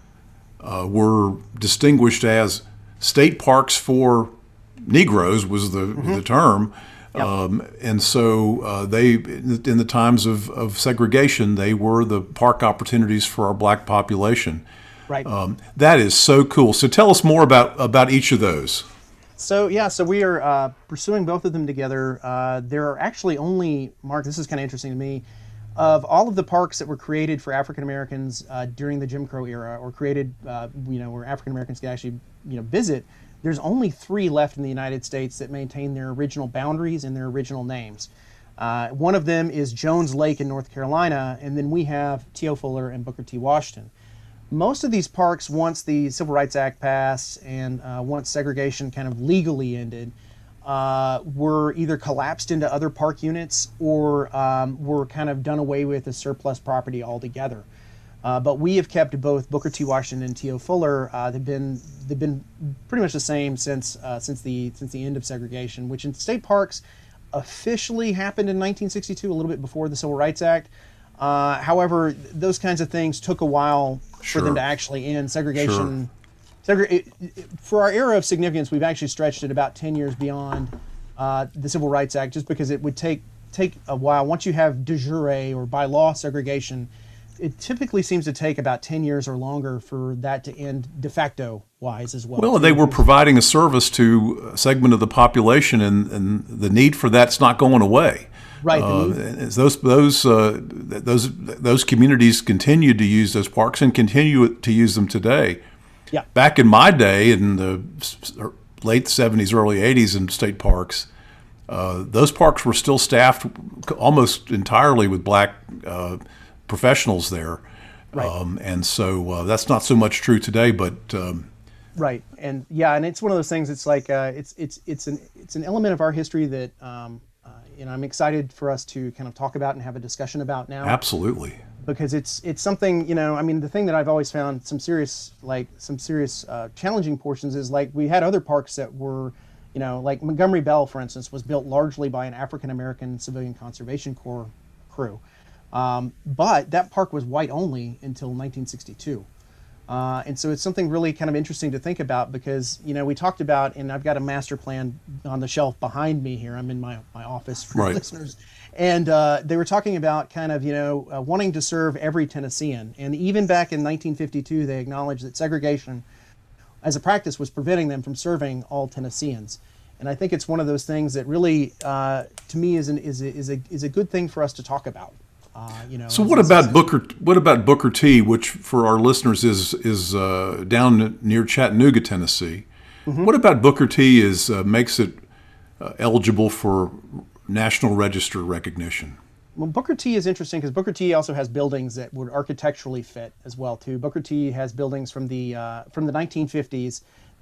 A: uh, were distinguished as state parks for Negroes was the mm-hmm. the term, yep. um, and so uh, they in the times of, of segregation they were the park opportunities for our black population.
C: Right.
A: Um, that is so cool. So tell us more about about each of those.
C: So yeah, so we are uh, pursuing both of them together. Uh, there are actually only, Mark, this is kind of interesting to me, of all of the parks that were created for African Americans uh, during the Jim Crow era, or created, uh, you know, where African Americans could actually, you know, visit. There's only three left in the United States that maintain their original boundaries and their original names. Uh, one of them is Jones Lake in North Carolina, and then we have T O. Fuller and Booker T. Washington. Most of these parks, once the Civil Rights Act passed and uh, once segregation kind of legally ended, uh, were either collapsed into other park units or um, were kind of done away with as surplus property altogether. Uh, but we have kept both Booker T. Washington and T O. Fuller. Uh, they've been they've been pretty much the same since uh, since the since the end of segregation, which in state parks officially happened in nineteen sixty-two, a little bit before the Civil Rights Act. Uh, however, those kinds of things took a while
A: Sure.
C: for them to actually end. Segregation,
A: Sure.
C: segre- it, it, for our era of significance, we've actually stretched it about ten years beyond uh, the Civil Rights Act, just because it would take take a while. Once you have de jure or by law segregation, it typically seems to take about ten years or longer for that to end de facto wise as well.
A: Well, they were providing a service to a segment of the population, and, and the need for that's not going away.
C: Right.
A: Uh, those those uh, those those communities continue to use those parks and continue to use them today.
C: Yeah.
A: Back in my day, in the late seventies, early eighties, in state parks, uh, those parks were still staffed almost entirely with black uh, professionals there.
C: Right.
A: Um, and so uh, that's not so much true today, but. Um,
C: Right, and yeah, and it's one of those things. It's like uh, it's it's it's an it's an element of our history that um, uh, you know I'm excited for us to kind of talk about and have a discussion about now.
A: Absolutely,
C: because it's it's something, you know. I mean, the thing that I've always found some serious like some serious uh, challenging portions is like we had other parks that were, you know, like Montgomery Bell, for instance, was built largely by an African American Civilian Conservation Corps crew, um, but that park was white only until nineteen sixty-two. Uh, and so it's something really kind of interesting to think about because, you know, we talked about, and I've got a master plan on the shelf behind me here. I'm in my, my office for
A: right.
C: listeners. And uh, they were talking about kind of, you know, uh, wanting to serve every Tennessean. And even back in nineteen fifty-two, they acknowledged that segregation as a practice was preventing them from serving all Tennesseans. And I think it's one of those things that really, uh, to me, is, an, is, a, is, a, is a good thing for us to talk about. Uh, you know,
A: so what about Booker? What about Booker T, which for our listeners is is uh, down near Chattanooga, Tennessee? Mm-hmm. What about Booker T is uh, makes it uh, eligible for National Register recognition?
C: Well, Booker T is interesting because Booker T also has buildings that would architecturally fit as well too. Booker T has buildings from the uh, from the nineteen fifties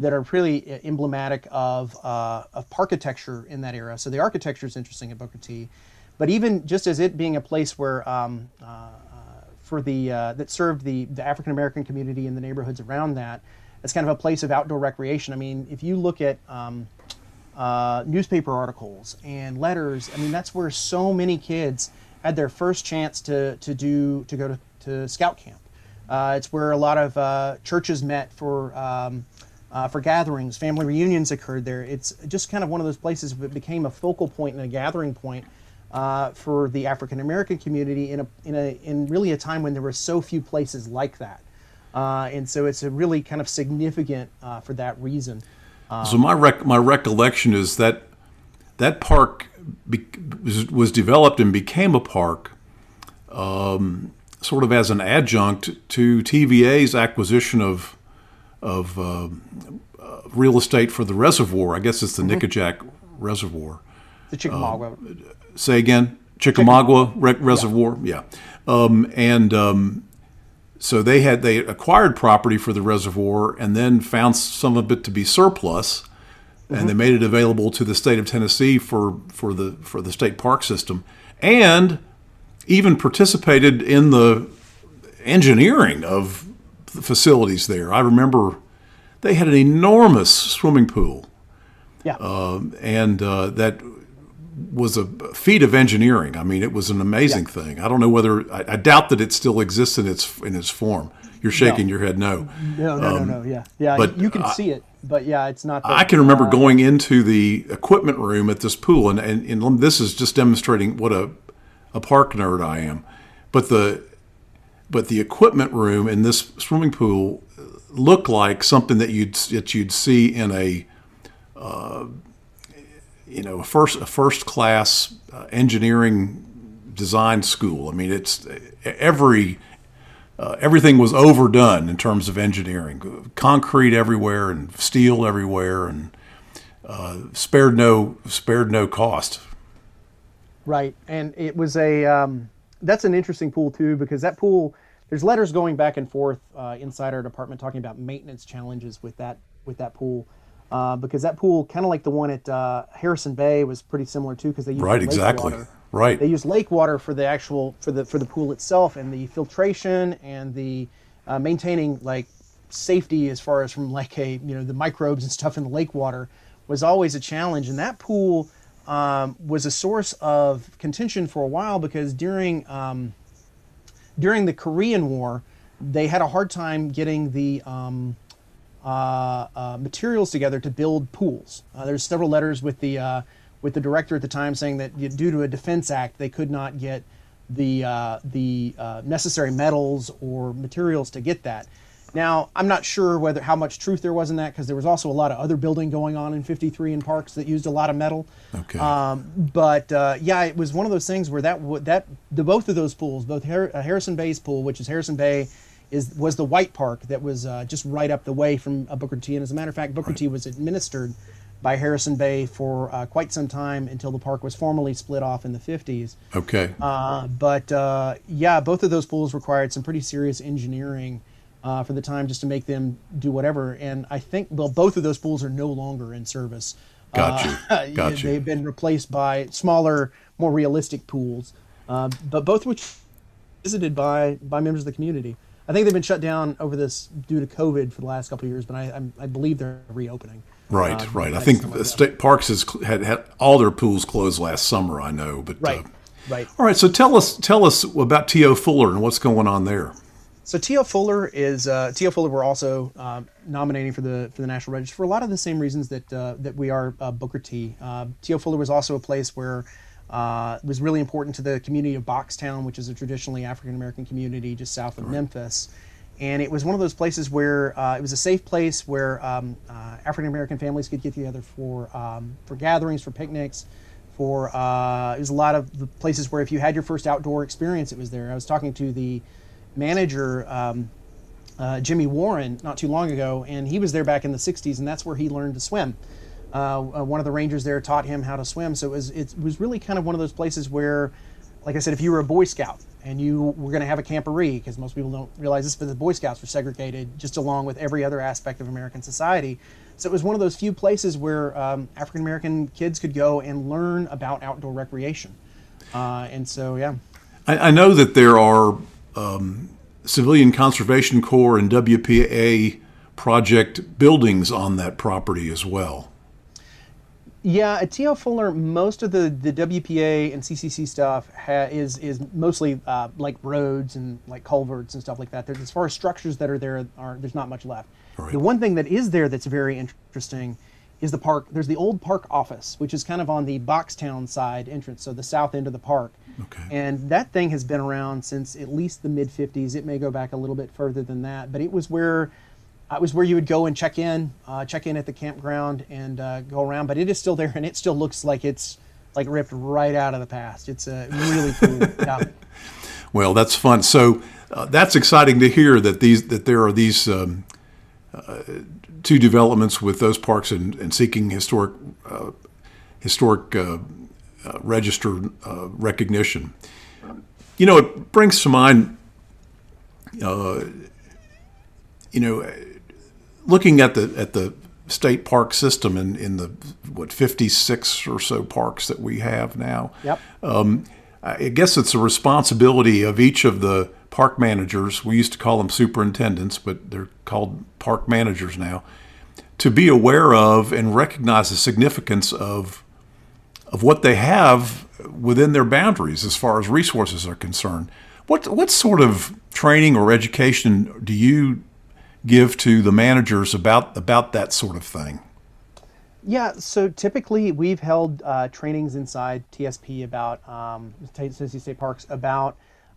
C: that are really emblematic of, uh, of parkitecture in that era. So the architecture is interesting at Booker T, but even just as it being a place where um, uh, for the uh, that served the, the African American community in the neighborhoods around that, it's kind of a place of outdoor recreation. I mean, if you look at um, uh, newspaper articles and letters, I mean, that's where so many kids had their first chance to to do to go to, to scout camp. Uh, it's where a lot of uh, churches met for um, uh, for gatherings, family reunions occurred there. It's just kind of one of those places that became a focal point and a gathering point uh, for the African American community in a in a in really a time when there were so few places like that, uh, and so it's a really kind of significant uh, for that reason. Um,
A: so my rec- my recollection is that that park be- was, was developed and became a park. Um, sort of as an adjunct to T V A's acquisition of of uh, uh, real estate for the reservoir. I guess it's the mm-hmm. Nickajack Reservoir.
C: The Chickamauga.
A: Uh, say again? Chickamauga Re- Reservoir? Yeah. yeah. Um, and um, so they had they acquired property for the reservoir and then found some of it to be surplus, mm-hmm. and they made it available to the state of Tennessee for, for the for the state park system, and even participated in the engineering of the facilities there. I remember they had an enormous swimming pool.
C: Yeah.
A: Uh, and uh, that was a feat of engineering. I mean, it was an amazing yeah. thing. I don't know whether, I, I doubt that it still exists in its in its form. You're shaking no. your head no.
C: No, no, um, no, no, yeah. Yeah, but you can I, see it, but yeah, it's not. The,
A: I can remember
C: uh,
A: going into the equipment room at this pool, and, and, and this is just demonstrating what a a park nerd I am, but the but the equipment room in this swimming pool looked like something that you'd that you'd see in a uh, you know a first a first class uh, engineering design school. I mean, it's every uh, everything was overdone in terms of engineering, concrete everywhere and steel everywhere, and uh, spared no spared no cost.
C: Right, and it was a, um, that's an interesting pool too, because that pool, there's letters going back and forth uh, inside our department talking about maintenance challenges with that with that pool, uh, because that pool, kind of like the one at uh, Harrison Bay, was pretty similar too, because they used
A: right,
C: lake
A: exactly,
C: water.
A: right.
C: They used lake water for the actual, for the for the pool itself, and the filtration and the uh, maintaining like safety as far as from like a, you know, the microbes and stuff in the lake water was always a challenge, and that pool Um, was a source of contention for a while, because during um, during the Korean War, they had a hard time getting the um, uh, uh, materials together to build pools. Uh, there's several letters with the uh, with the director at the time saying that due to a defense act, they could not get the uh, the uh, necessary metals or materials to get that. Now, I'm not sure whether how much truth there was in that, because there was also a lot of other building going on in fifty-three in parks that used a lot of metal.
A: Okay.
C: Um, but uh, yeah, it was one of those things where that that the both of those pools, both Har- uh, Harrison Bay's pool, which is Harrison Bay, is was the white park that was uh, just right up the way from uh, Booker T. And as a matter of fact, Booker
A: right.
C: T. was administered by Harrison Bay for uh, quite some time until the park was formally split off in the fifties.
A: Okay.
C: Uh, but uh, yeah, both of those pools required some pretty serious engineering Uh, for the time, just to make them do whatever. And I think, well, both of those pools are no longer in service.
A: Got you.
C: Uh,
A: Got you.
C: They've been replaced by smaller, more realistic pools, uh, but both which visited by by members of the community. I think they've been shut down over this due to COVID for the last couple of years, but I, I, I believe they're reopening.
A: Right,
C: uh,
A: right. I think the state parks has had, had all their pools closed last summer. I know, but
C: right,
A: uh,
C: right.
A: All right. So tell us, tell us about T O Fuller and what's going on there.
C: So T O Fuller is uh, T O Fuller. We're also uh, nominating for the for the National Register for a lot of the same reasons that uh, that we are uh, Booker T. Uh, T O Fuller was also a place where uh, it was really important to the community of Boxtown, which is a traditionally African American community just south of right. Memphis. And it was one of those places where uh, it was a safe place where um, uh, African American families could get together for um, for gatherings, for picnics, for uh, it was a lot of the places where if you had your first outdoor experience, it was there. I was talking to the manager, um, uh, Jimmy Warren, not too long ago, and he was there back in the sixties, and that's where he learned to swim. Uh, uh, one of the rangers there taught him how to swim, so it was, it was really kind of one of those places where, like I said, if you were a Boy Scout and you were going to have a camporee, because most people don't realize this, but the Boy Scouts were segregated just along with every other aspect of American society. So it was one of those few places where um, African American kids could go and learn about outdoor recreation. Uh, and so, yeah.
A: I, I know that there are um, Civilian Conservation Corps and W P A project buildings on that property as well.
C: Yeah, at T L Fuller, most of the, the W P A and C C C stuff ha, is is mostly uh, like roads and like culverts and stuff like that. There's, as far as structures that are there, are there's not much left. Right. The one thing that is there that's very interesting is the park. There's the old park office, which is kind of on the Boxtown side entrance, so the south end of the park.
A: Okay.
C: And that thing has been around since at least the mid fifties. It may go back a little bit further than that, but it was where uh, it was where you would go and check in, uh, check in at the campground and uh, go around. But it is still there, and it still looks like it's like ripped right out of the past. It's uh, really cool. Yeah.
A: Well, that's fun. So uh, that's exciting to hear that these that there are these. Um, Uh, two developments with those parks and, and seeking historic uh, historic uh, uh, register uh, recognition. You know, it brings to mind, uh, you know, looking at the at the state park system in, in the what fifty-six or so parks that we have now.
C: Yep.
A: Um, I guess it's a responsibility of each of the park managers. We used to call them superintendents, but they're called park managers now, to be aware of and recognize the significance of of what they have within their boundaries as far as resources are concerned. What what sort of training or education do you give to the managers about about that sort of thing?
C: Yeah, so typically we've held uh, trainings inside T S P about um, Tennessee State Parks about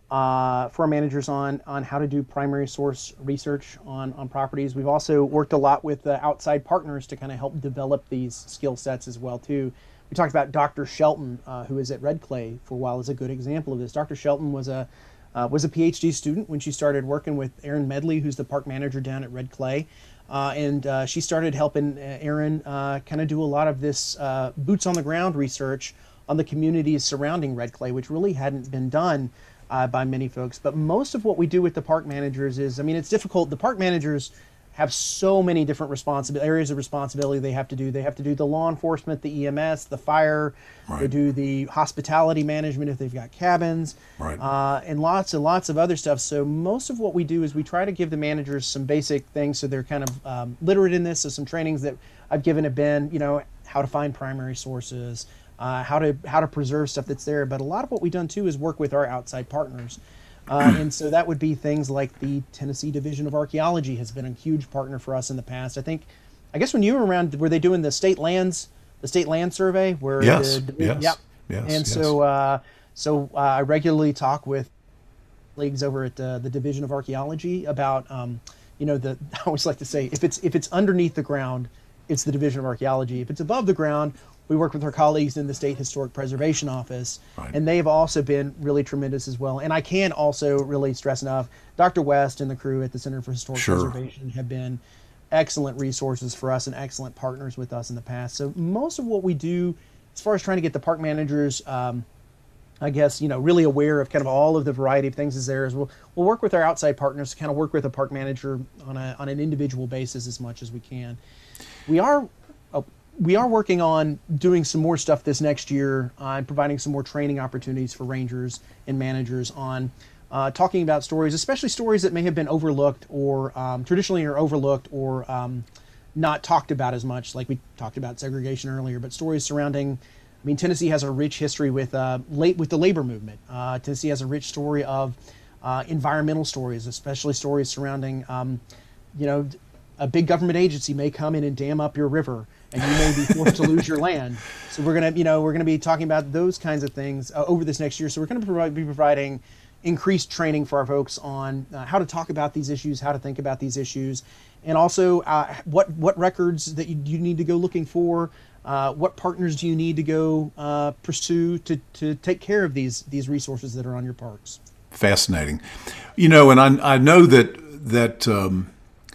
C: uh, for our managers on on how to do primary source research on on properties. We've also worked a lot with uh, outside partners to kind of help develop these skill sets as well too. We talked about Doctor Shelton, uh, who is at Red Clay for a while, is a good example of this. Doctor Shelton was a uh, was a PhD student when she started working with Aaron Medley, who's the park manager down at Red Clay. Uh, and uh, she started helping Aaron uh, kind of do a lot of this uh, boots on the ground research on the communities surrounding Red Clay, which really hadn't been done uh, by many folks. But most of what we do with the park managers is, I mean, it's difficult. The park managers have so many different responsibility areas of responsibility they have to do. They have to do the law enforcement, the E M S, the fire. Right. They do the hospitality management if they've got cabins,
A: right.
C: uh, and lots and lots of other stuff. So most of what we do is we try to give the managers some basic things so they're kind of um, literate in this. So some trainings that I've given have been, you know, how to find primary sources, uh, how to how to preserve stuff that's there. But a lot of what we've done too is work with our outside partners. Uh, and so that would be things like the Tennessee Division of Archaeology has been a huge partner for us in the past. I think, I guess when you were around, were they doing the state lands, the state land survey? Where
A: yes,
C: the,
A: yes,
C: yep.
A: yes.
C: And
A: yes.
C: so, uh, so uh, I regularly talk with colleagues over at uh, the Division of Archaeology about, um, you know, the I always like to say, if it's if it's underneath the ground, it's the Division of Archaeology. If it's above the ground, we work with our colleagues in the State Historic Preservation Office, right. And they've also been really tremendous as well. And I can also really stress enough, Doctor West and the crew at the Center for Historic
A: sure.
C: Preservation have been excellent resources for us and excellent partners with us in the past. So most of what we do, as far as trying to get the park managers, um, I guess, you know, really aware of kind of all of the variety of things is there, is we'll, we'll work with our outside partners to kind of work with a park manager on a on an individual basis as much as we can. We are... Oh, We are working on doing some more stuff this next year uh, and providing some more training opportunities for rangers and managers on uh, talking about stories, especially stories that may have been overlooked or um, traditionally are overlooked or um, not talked about as much, like we talked about segregation earlier, but stories surrounding, I mean, Tennessee has a rich history with uh, late with the labor movement. Uh, Tennessee has a rich story of uh, environmental stories, especially stories surrounding, um, you know, a big government agency may come in and dam up your river, and you may be forced to lose your land. So we're gonna, you know, we're gonna be talking about those kinds of things uh, over this next year. So we're gonna provide, be providing increased training for our folks on uh, how to talk about these issues, how to think about these issues, and also uh, what what records that you, you need to go looking for, uh, what partners do you need to go uh, pursue to to take care of these these resources that are on your parks.
A: Fascinating, you know, and I I know that that um,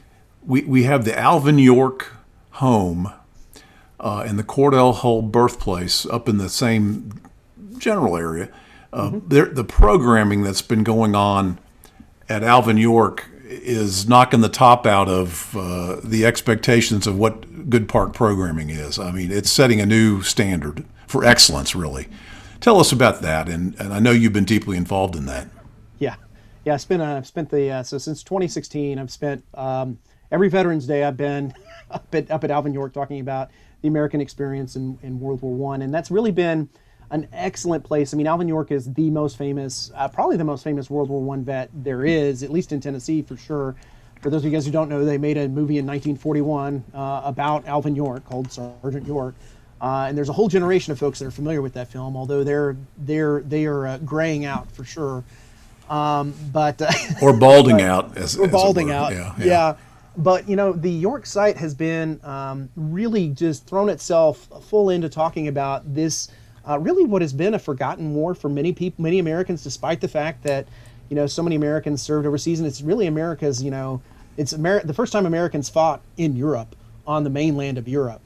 A: we we have the Alvin York home. Uh, and the Cordell Hull birthplace up in the same general area. Uh, mm-hmm. The programming that's been going on at Alvin York is knocking the top out of uh, the expectations of what good park programming is. I mean, it's setting a new standard for excellence, really. Tell us about that, and, and I know you've been deeply involved in that.
C: Yeah, yeah. I've spent uh, I've spent the uh, so since twenty sixteen. I've spent um, every Veterans Day. I've been up at up at Alvin York talking about the American experience in, in World War One, and that's really been an excellent place. I mean, Alvin York is the most famous, uh, probably the most famous World War One vet there is, at least in Tennessee for sure. For those of you guys who don't know, they made a movie in nineteen forty-one uh, about Alvin York called Sergeant York. Uh, and there's a whole generation of folks that are familiar with that film, although they're they're they are uh, graying out for sure. Um, but uh,
A: or balding
C: but,
A: out, as
C: or
A: as
C: balding
A: it were.
C: out,
A: yeah,
C: yeah.
A: yeah.
C: But you know, the York site has been um, really just thrown itself full into talking about this, uh, really what has been a forgotten war for many people, many Americans, despite the fact that you know so many Americans served overseas, and it's really America's, you know, it's Ameri- the first time Americans fought in Europe on the mainland of Europe.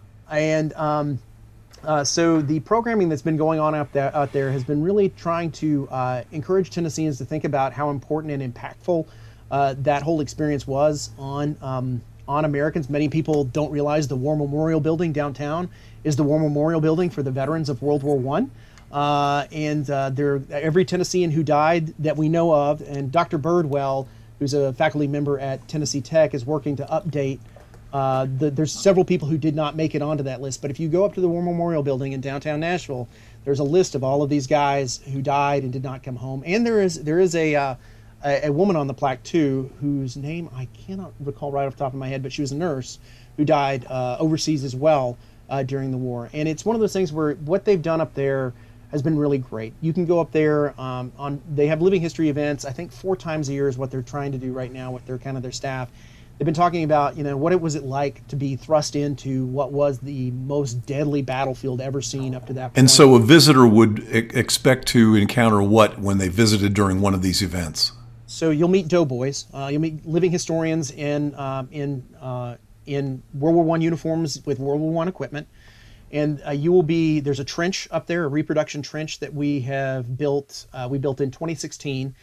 C: And um, uh, so the programming that's been going on out there, out there has been really trying to uh, encourage Tennesseans to think about how important and impactful uh, that whole experience was on um, on Americans. Many people don't realize the War Memorial Building downtown is the War Memorial Building for the veterans of World War One. Uh, and uh, there, every Tennessean who died that we know of, and Doctor Birdwell, who's a faculty member at Tennessee Tech, is working to update. Uh, the, there's several people who did not make it onto that list, but if you go up to the War Memorial Building in downtown Nashville, there's a list of all of these guys who died and did not come home. And there is there is a uh, a, a woman on the plaque too, whose name I cannot recall right off the top of my head, but she was a nurse who died uh, overseas as well uh, during the war. And it's one of those things where what they've done up there has been really great. You can go up there um, on. They have living history events. I think four times a year is what they're trying to do right now with their kind of their staff. They've been talking about, you know, what it was it like to be thrust into what was the most deadly battlefield ever seen up to that point.
A: And so a visitor would e- expect to encounter what when they visited during one of these events?
C: So you'll meet doughboys. Uh, you'll meet living historians in um, in uh, in World War One uniforms with World War One equipment, and uh, you will be. There's a trench up there, a reproduction trench that we have built. Uh, we built in twenty sixteen.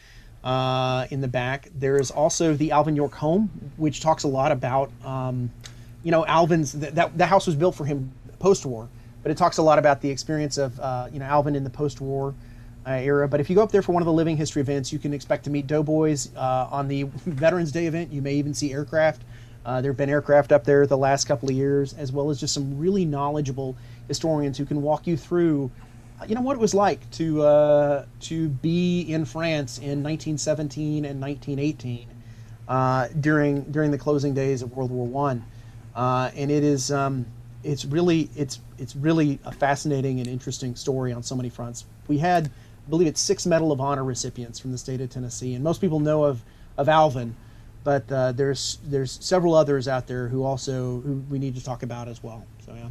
C: Uh, in the back, there is also the Alvin York home, which talks a lot about, um, you know, Alvin's. Th- that the house was built for him post-war, but it talks a lot about the experience of, uh, you know, Alvin in the post-war uh, era. But if you go up there for one of the living history events, you can expect to meet doughboys. Uh, on the Veterans Day event, you may even see aircraft. Uh, there have been aircraft up there the last couple of years, as well as just some really knowledgeable historians who can walk you through, you know, what it was like to uh, to be in France in nineteen seventeen and nineteen eighteen uh, during during the closing days of World War One, uh, and it is um, it's really it's it's really a fascinating and interesting story on so many fronts. We had, I believe it's six Medal of Honor recipients from the state of Tennessee, and most people know of of Alvin, but uh, there's there's several others out there who also who we need to talk about as well. So yeah.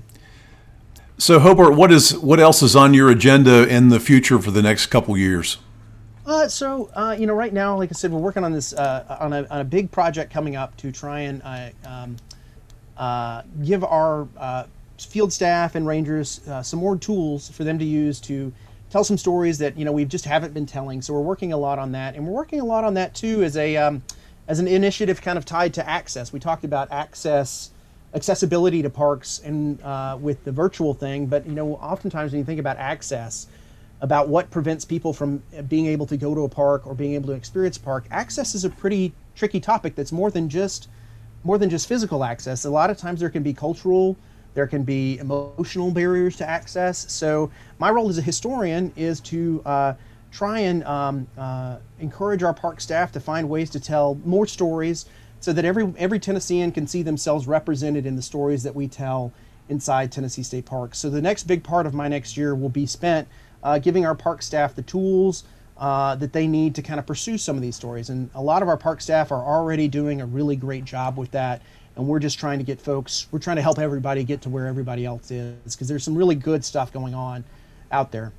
A: So Hobart, what is what else is on your agenda in the future for the next couple years?
C: Uh, so uh, you know, right now, like I said, we're working on this uh, on, a, on a big project coming up to try and uh, um, uh, give our uh, field staff and rangers uh, some more tools for them to use to tell some stories that you know we just haven't been telling. So we're working a lot on that, and we're working a lot on that too as a um, as an initiative kind of tied to access. We talked about access. accessibility to parks and uh, with the virtual thing, but you know, oftentimes when you think about access, about what prevents people from being able to go to a park or being able to experience a park, access is a pretty tricky topic that's more than just more than just physical access. A lot of times there can be cultural, there can be emotional barriers to access. So my role as a historian is to uh, try and um, uh, encourage our park staff to find ways to tell more stories, so that every every Tennessean can see themselves represented in the stories that we tell inside Tennessee State Parks. So the next big part of my next year will be spent uh, giving our park staff the tools uh, that they need to kind of pursue some of these stories. And a lot of our park staff are already doing a really great job with that. And we're just trying to get folks, we're trying to help everybody get to where everybody else is, because there's some really good stuff going on out there.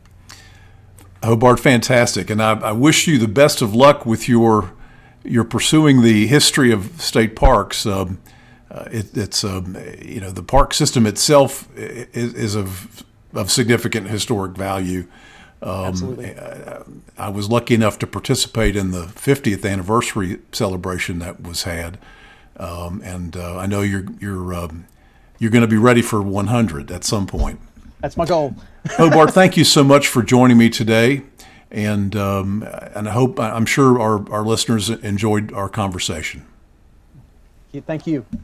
A: Hobart, fantastic. And I, I wish you the best of luck with your You're pursuing the history of state parks. Um, uh, it, it's um, you know the park system itself is, is of of significant historic value,
C: Absolutely.
A: I was lucky enough to participate in the fiftieth anniversary celebration that was had, um, and uh, I know you're you're um, you're going to be ready for one hundred at some point.
C: That's my goal.
A: Hobart, thank you so much for joining me today, and um, and I hope I'm sure our, our listeners enjoyed our conversation.
C: Thank you.